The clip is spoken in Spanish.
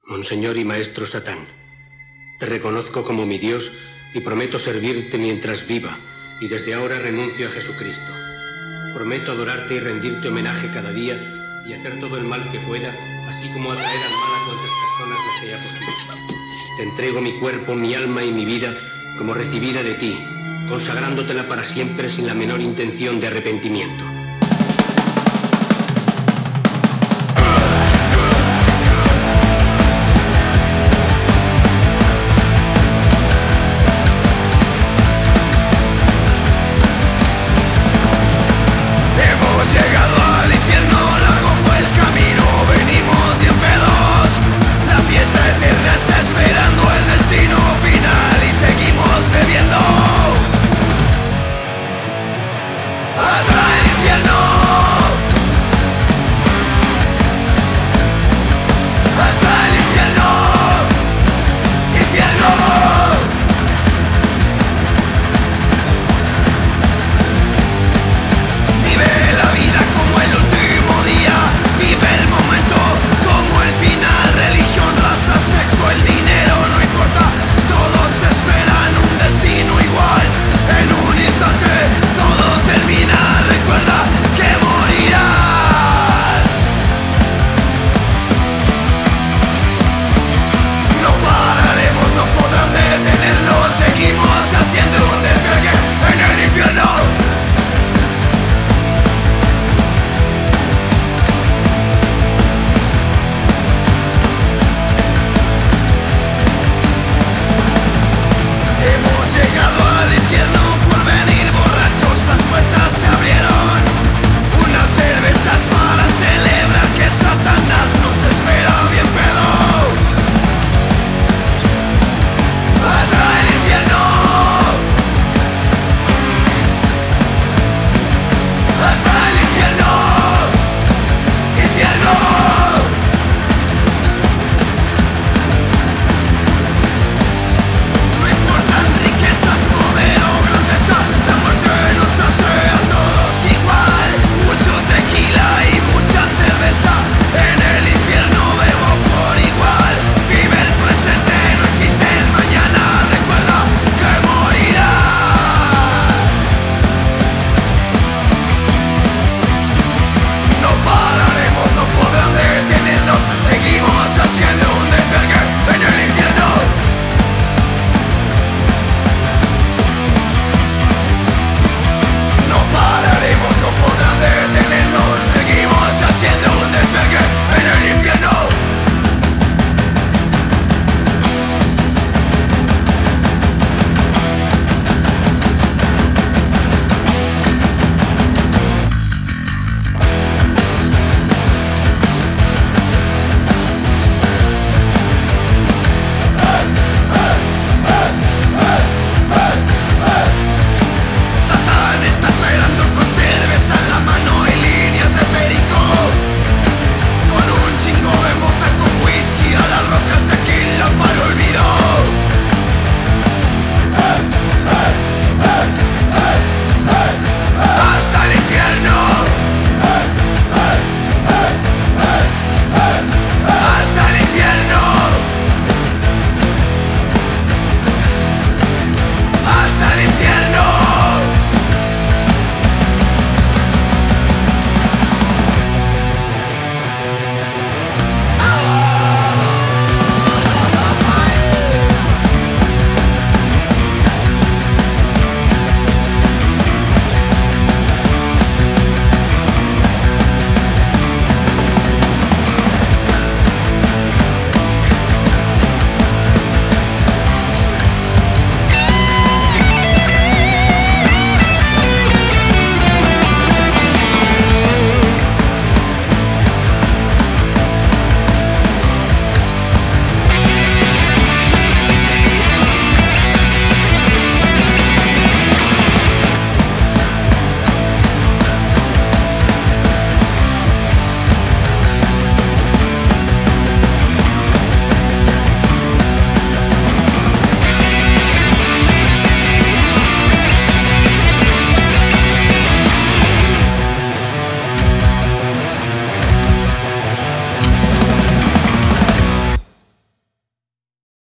Monseñor y Maestro Satán, te reconozco como mi Dios y prometo servirte mientras viva, y desde ahora renuncio a Jesucristo. Prometo adorarte y rendirte homenaje cada día y hacer todo el mal que pueda, así como atraer al mal a cuantas personas me sea posible. Te entrego mi cuerpo, mi alma y mi vida como recibida de ti, consagrándotela para siempre sin la menor intención de arrepentimiento.